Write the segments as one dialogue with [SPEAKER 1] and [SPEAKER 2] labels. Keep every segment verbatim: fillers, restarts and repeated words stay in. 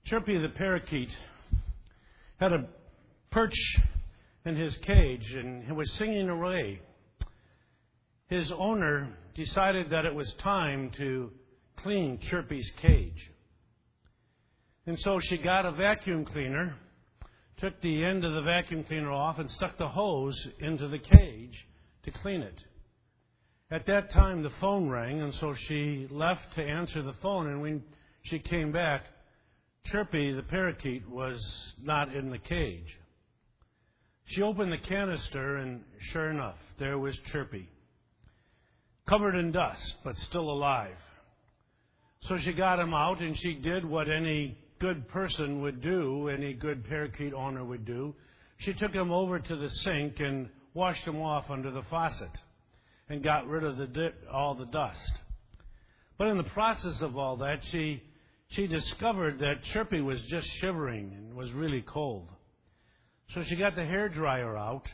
[SPEAKER 1] Chirpy the parakeet had a perch in his cage and he was singing away. His owner decided that it was time to clean Chirpy's cage. And so she got a vacuum cleaner, took the end of the vacuum cleaner off, and stuck the hose into the cage to clean it. At that time, the phone rang, and so she left to answer the phone, and when she came back, Chirpy, the parakeet, was not in the cage. She opened the canister, and sure enough, there was Chirpy, covered in dust, but still alive. So she got him out, and she did what any good person would do, any good parakeet owner would do. She took him over to the sink and washed him off under the faucet and got rid of the di- all the dust. But in the process of all that, she she discovered that Chirpy was just shivering and was really cold. So she got the hairdryer out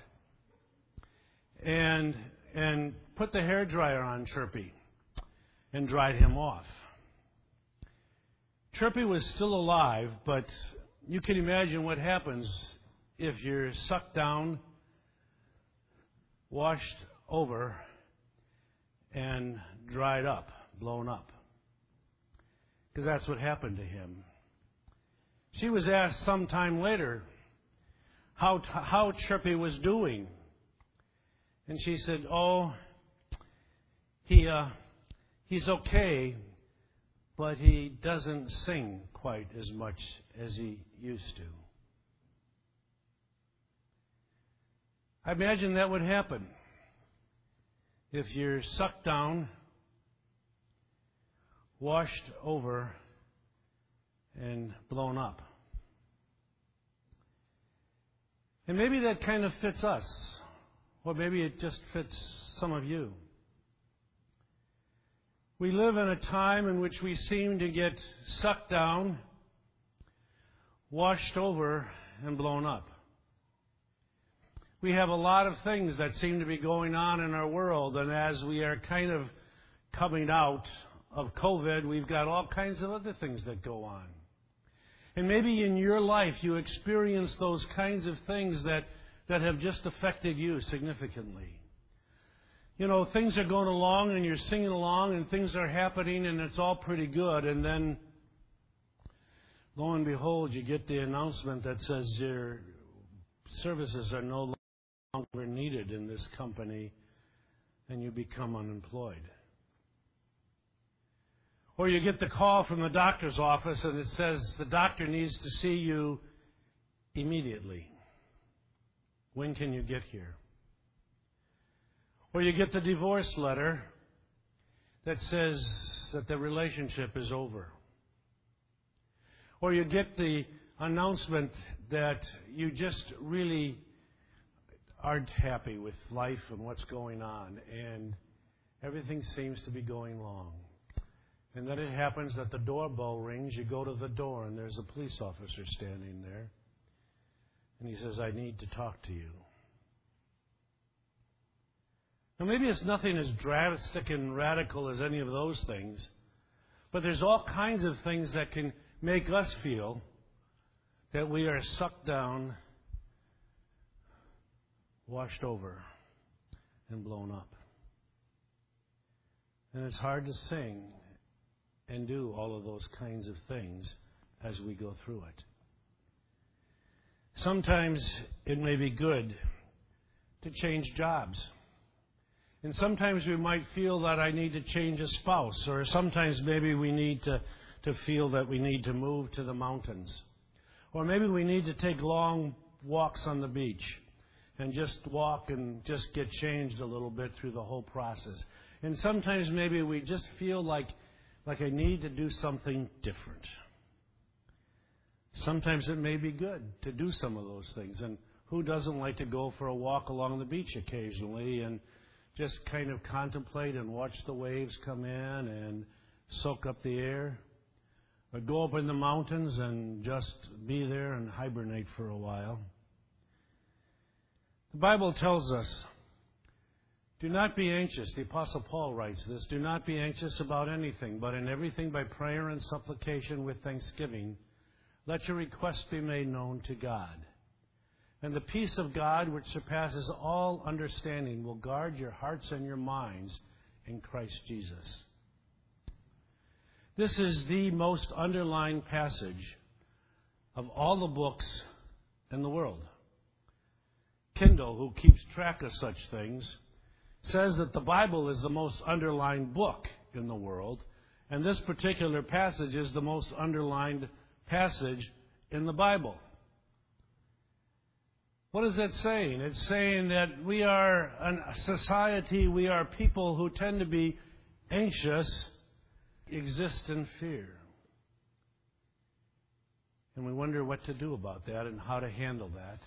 [SPEAKER 1] and and put the hairdryer on Chirpy and dried him off. Chirpy was still alive, but you can imagine what happens if you're sucked down, washed over, and dried up, blown up. Because that's what happened to him. She was asked sometime later how how Chirpy was doing. And she said, oh, he uh, he's okay, but he doesn't sing quite as much as he used to. I imagine that would happen if you're sucked down, washed over, and blown up. And maybe that kind of fits us, or maybe it just fits some of you. We live in a time in which we seem to get sucked down, washed over, and blown up. We have a lot of things that seem to be going on in our world, and as we are kind of coming out of COVID, we've got all kinds of other things that go on. And maybe in your life you experience those kinds of things that, that have just affected you significantly. You know, things are going along and you're singing along and things are happening and it's all pretty good, and then lo and behold, you get the announcement that says your services are no longer needed in this company and you become unemployed. Or you get the call from the doctor's office and it says the doctor needs to see you immediately. When can you get here? Or you get the divorce letter that says that the relationship is over. Or you get the announcement that you just really aren't happy with life and what's going on, and everything seems to be going wrong. And then it happens that the doorbell rings, you go to the door, and there's a police officer standing there. And he says, I need to talk to you. Now, maybe it's nothing as drastic and radical as any of those things, but there's all kinds of things that can make us feel that we are sucked down, washed over, and blown up. And it's hard to sing and do all of those kinds of things as we go through it. Sometimes it may be good to change jobs. And sometimes we might feel that I need to change a spouse, or sometimes maybe we need to, to feel that we need to move to the mountains. Or maybe we need to take long walks on the beach and just walk and just get changed a little bit through the whole process. And sometimes maybe we just feel like Like I need to do something different. Sometimes it may be good to do some of those things. And who doesn't like to go for a walk along the beach occasionally and just kind of contemplate and watch the waves come in and soak up the air? Or go up in the mountains and just be there and hibernate for a while. The Bible tells us, do not be anxious. The Apostle Paul writes this. Do not be anxious about anything, but in everything by prayer and supplication with thanksgiving, let your requests be made known to God. And the peace of God, which surpasses all understanding, will guard your hearts and your minds in Christ Jesus. This is the most underlined passage of all the books in the world. Kindle, who keeps track of such things, says that the Bible is the most underlined book in the world, and this particular passage is the most underlined passage in the Bible. What is that saying? It's saying that we are a society, we are people who tend to be anxious, exist in fear. And we wonder what to do about that and how to handle that.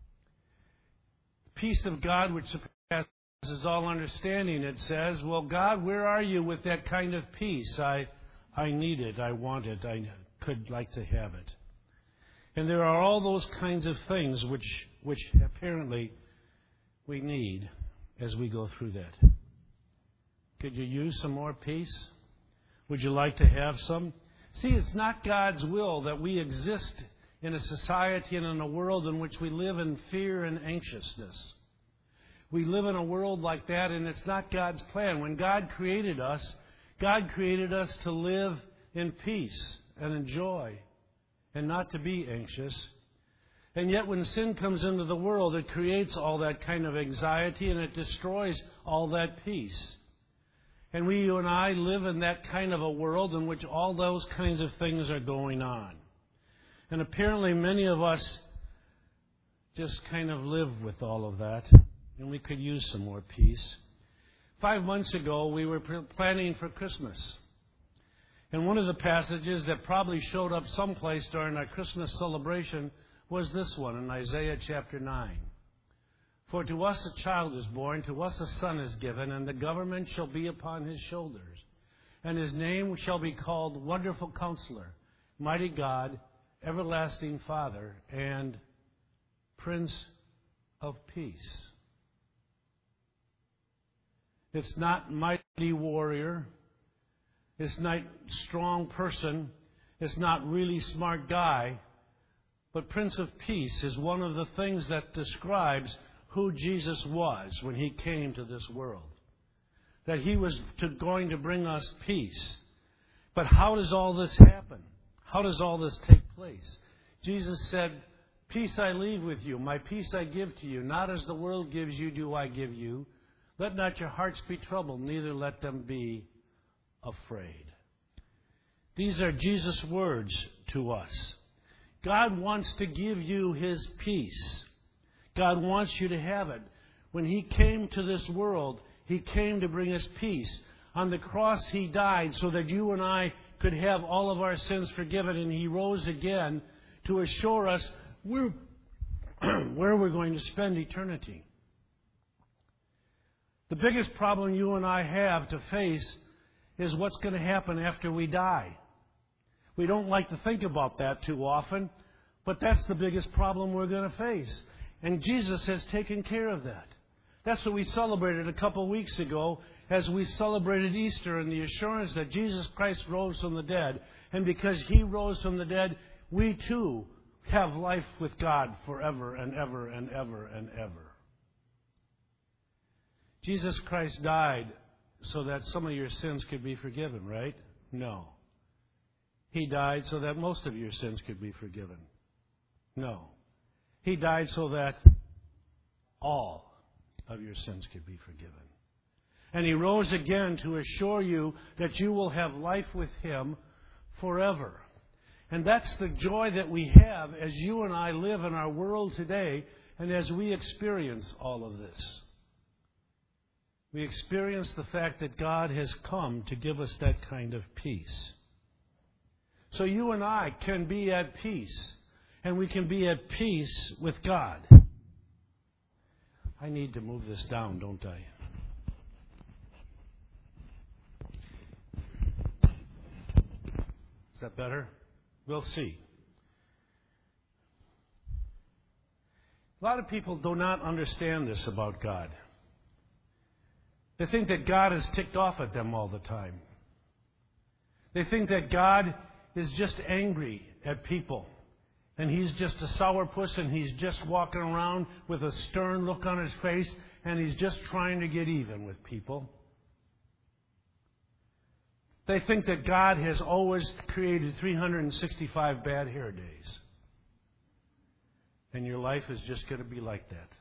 [SPEAKER 1] The peace of God which surpasses all understanding, it says, well, God, where are you with that kind of peace? I, I need it, I want it, I could like to have it. And there are all those kinds of things which, which apparently we need as we go through that. Could you use some more peace? Would you like to have some? See, it's not God's will that we exist in a society and in a world in which we live in fear and anxiousness. We live in a world like that, and it's not God's plan. When God created us, God created us to live in peace and in joy and not to be anxious. And yet when sin comes into the world, it creates all that kind of anxiety and it destroys all that peace. And we, you and I, live in that kind of a world in which all those kinds of things are going on. And apparently many of us just kind of live with all of that. And we could use some more peace. Five months ago, we were planning for Christmas. And one of the passages that probably showed up someplace during our Christmas celebration was this one in Isaiah chapter nine. For to us a child is born, to us a son is given, and the government shall be upon his shoulders. And his name shall be called Wonderful Counselor, Mighty God, Everlasting Father, and Prince of Peace. It's not mighty warrior. It's not strong person. It's not really smart guy. But Prince of Peace is one of the things that describes who Jesus was when he came to this world. That he was to, going to bring us peace. But how does all this happen? How does all this take place? Jesus said, peace I leave with you, my peace I give to you. Not as the world gives you do I give you. Let not your hearts be troubled, neither let them be afraid. These are Jesus' words to us. God wants to give you his peace. God wants you to have it. When he came to this world, he came to bring us peace. On the cross, he died so that you and I could have all of our sins forgiven, and he rose again to assure us where, where we're going to spend eternity. The biggest problem you and I have to face is what's going to happen after we die. We don't like to think about that too often, but that's the biggest problem we're going to face. And Jesus has taken care of that. That's what we celebrated a couple of weeks ago as we celebrated Easter and the assurance that Jesus Christ rose from the dead. And because he rose from the dead, we too have life with God forever and ever and ever and ever. Jesus Christ died so that some of your sins could be forgiven, right? No. He died so that most of your sins could be forgiven. No. He died so that all of your sins could be forgiven. And he rose again to assure you that you will have life with him forever. And that's the joy that we have as you and I live in our world today and as we experience all of this. We experience the fact that God has come to give us that kind of peace. So you and I can be at peace, and we can be at peace with God. I need to move this down, don't I? Is that better? We'll see. A lot of people do not understand this about God. They think that God is ticked off at them all the time. They think that God is just angry at people and he's just a sourpuss, and he's just walking around with a stern look on his face, and he's just trying to get even with people. They think that God has always created three hundred sixty-five bad hair days. And your life is just going to be like that.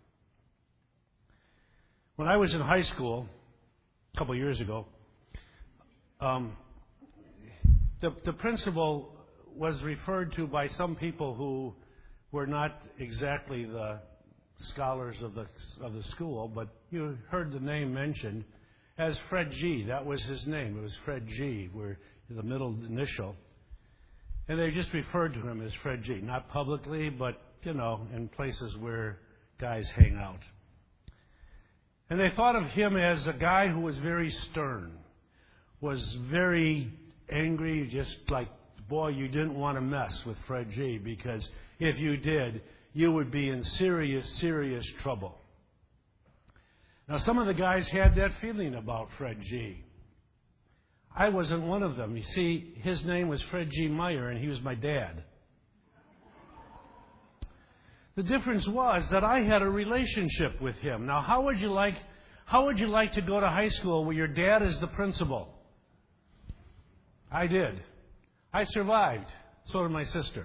[SPEAKER 1] When I was in high school, a couple of years ago, um, the, the principal was referred to by some people who were not exactly the scholars of the of the school, but you heard the name mentioned as Fred G. That was his name. It was Fred G. Where the middle initial, and they just referred to him as Fred G. Not publicly, but you know, in places where guys hang out. And they thought of him as a guy who was very stern, was very angry, just like, boy, you didn't want to mess with Fred G. because if you did, you would be in serious, serious trouble. Now, some of the guys had that feeling about Fred G. I wasn't one of them. You see, his name was Fred G. Meyer, and he was my dad. The difference was that I had a relationship with him. Now, how would you like, how would you like to go to high school where your dad is the principal? I did. I survived. So did my sister.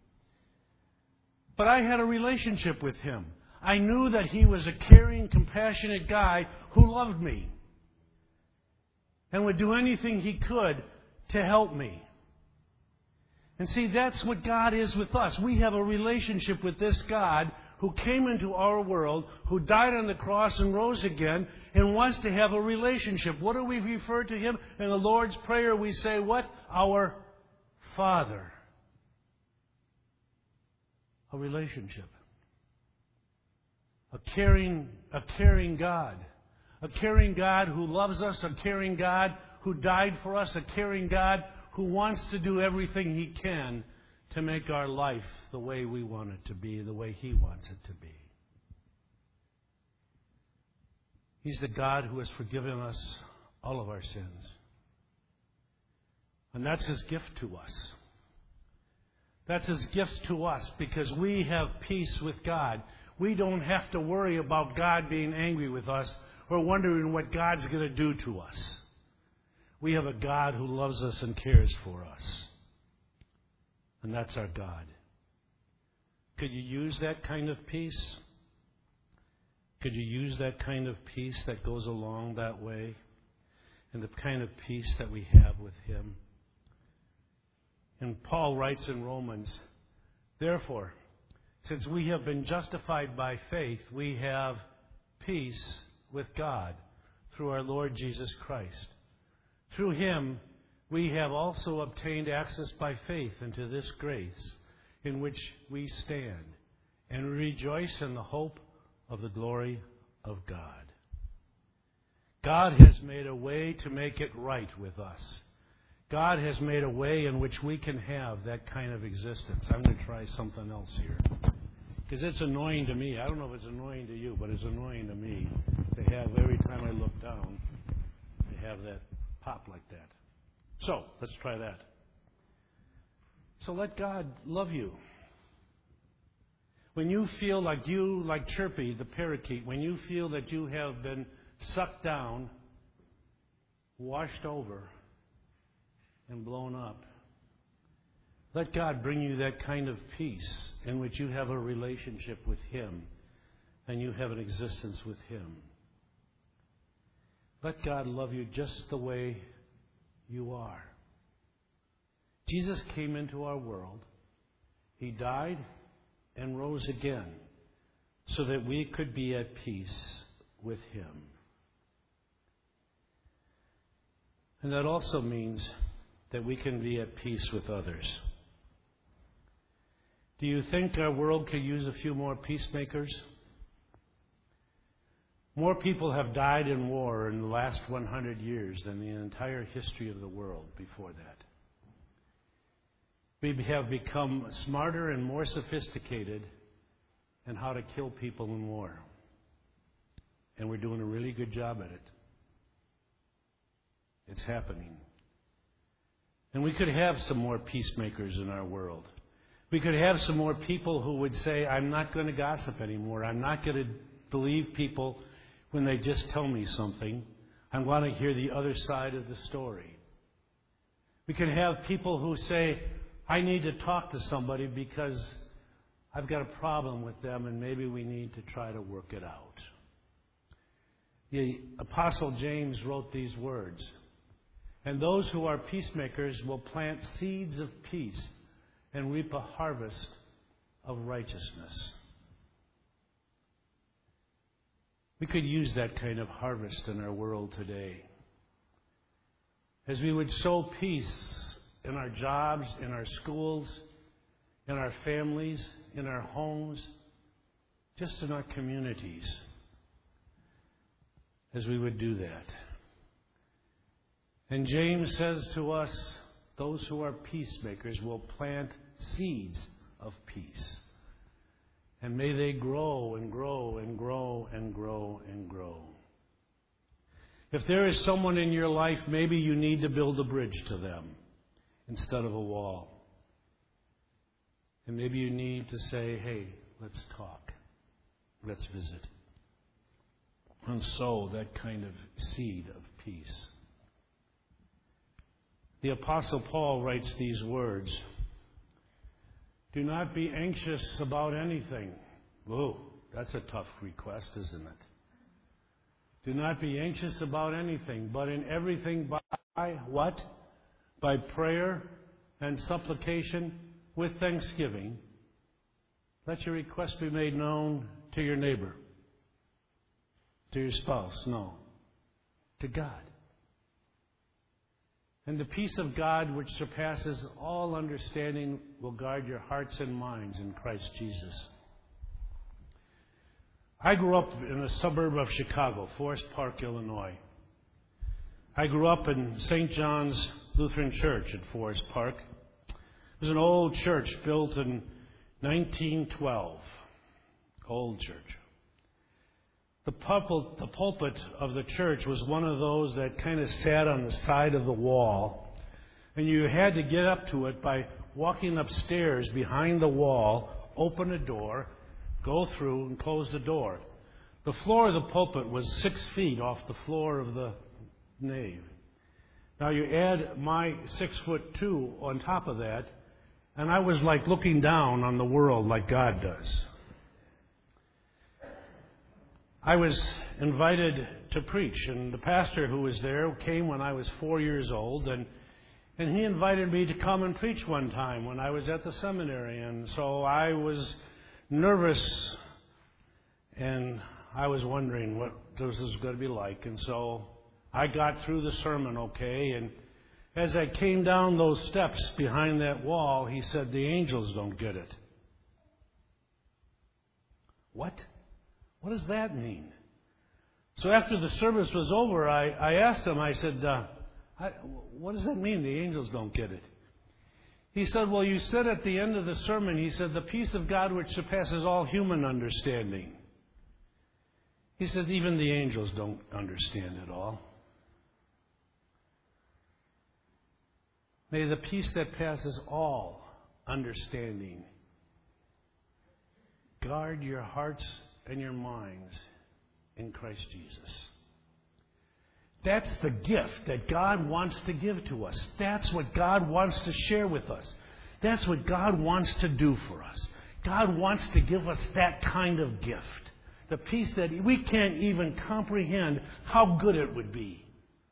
[SPEAKER 1] But I had a relationship with him. I knew that he was a caring, compassionate guy who loved me and would do anything he could to help me. And see, that's what God is with us. We have a relationship with this God who came into our world, who died on the cross and rose again, and wants to have a relationship. What do we refer to him? In the Lord's Prayer, we say, what? Our Father. A relationship. A caring, a caring God. A caring God who loves us, a caring God who died for us, a caring God who wants to do everything he can to make our life the way we want it to be, the way he wants it to be. He's the God who has forgiven us all of our sins. And that's his gift to us. That's his gift to us because we have peace with God. We don't have to worry about God being angry with us or wondering what God's going to do to us. We have a God who loves us and cares for us. And that's our God. Could you use that kind of peace? Could you use that kind of peace that goes along that way? And the kind of peace that we have with him? And Paul writes in Romans, therefore, since we have been justified by faith, we have peace with God through our Lord Jesus Christ. Through him, we have also obtained access by faith into this grace in which we stand and rejoice in the hope of the glory of God. God has made a way to make it right with us. God has made a way in which we can have that kind of existence. I'm going to try something else here. Because it's annoying to me. I don't know if it's annoying to you, but it's annoying to me to have, every time I look down, to have that pop like that. So, let's try that. So let God love you. When you feel like you, like Chirpy, the parakeet, when you feel that you have been sucked down, washed over, and blown up, let God bring you that kind of peace in which you have a relationship with him and you have an existence with him. Let God love you just the way you are. Jesus came into our world. He died and rose again so that we could be at peace with him. And that also means that we can be at peace with others. Do you think our world could use a few more peacemakers? More people have died in war in the last one hundred years than the entire history of the world before that. We have become smarter and more sophisticated in how to kill people in war. And we're doing a really good job at it. It's happening. And we could have some more peacemakers in our world. We could have some more people who would say, I'm not going to gossip anymore. I'm not going to believe people when they just tell me something. I want to hear the other side of the story. We could have people who say, I need to talk to somebody because I've got a problem with them and maybe we need to try to work it out. The Apostle James wrote these words, and those who are peacemakers will plant seeds of peace and reap a harvest of righteousness. We could use that kind of harvest in our world today. As we would sow peace in our jobs, in our schools, in our families, in our homes, just in our communities, as we would do that. And James says to us, those who are peacemakers will plant seeds of peace. And may they grow and grow and grow and grow and grow. If there is someone in your life, maybe you need to build a bridge to them instead of a wall. And maybe you need to say, hey, let's talk. Let's visit. And sow that kind of seed of peace. The Apostle Paul writes these words, do not be anxious about anything. Whoa, that's a tough request, isn't it? Do not be anxious about anything, but in everything by what? By prayer and supplication with thanksgiving. Let your request be made known to your neighbor. To your spouse, no. To God. And the peace of God, which surpasses all understanding, will guard your hearts and minds in Christ Jesus. I grew up in a suburb of Chicago, Forest Park, Illinois. I grew up in Saint John's Lutheran Church at Forest Park. It was an old church built in nineteen twelve. Old church. The pulpit, the pulpit of the church was one of those that kind of sat on the side of the wall. And you had to get up to it by walking upstairs behind the wall, open a door, go through and close the door. The floor of the pulpit was six feet off the floor of the nave. Now you add my six foot two on top of that, and I was like looking down on the world like God does. I was invited to preach, and the pastor who was there came when I was four years old, and and he invited me to come and preach one time when I was at the seminary. And so I was nervous, and I was wondering what this was going to be like. And so I got through the sermon okay, and as I came down those steps behind that wall, he said, the angels don't get it. What? What does that mean? So after the service was over, I, I asked him, I said, uh, I, what does that mean, the angels don't get it? He said, well, you said at the end of the sermon, he said, the peace of God which surpasses all human understanding. He said, even the angels don't understand it all. May the peace that passes all understanding guard your hearts and your minds in Christ Jesus. That's the gift that God wants to give to us. That's what God wants to share with us. That's what God wants to do for us. God wants to give us that kind of gift. The peace that we can't even comprehend how good it would be.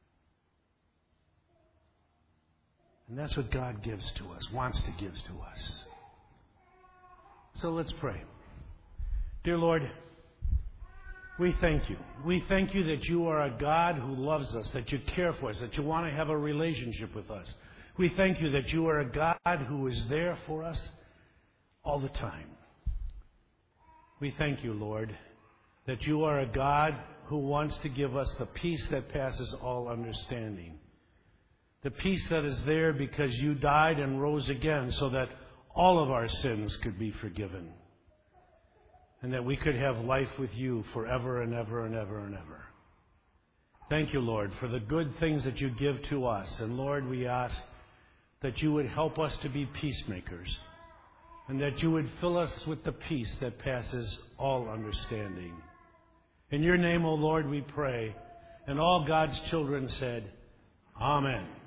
[SPEAKER 1] And that's what God gives to us, wants to give to us. So let's pray. Dear Lord, we thank you. We thank you that you are a God who loves us, that you care for us, that you want to have a relationship with us. We thank you that you are a God who is there for us all the time. We thank you, Lord, that you are a God who wants to give us the peace that passes all understanding. The peace that is there because you died and rose again so that all of our sins could be forgiven. And that we could have life with you forever and ever and ever and ever. Thank you, Lord, for the good things that you give to us. And Lord, we ask that you would help us to be peacemakers. and that you would fill us with the peace that passes all understanding. In your name, O Lord, we pray. And all God's children said, Amen.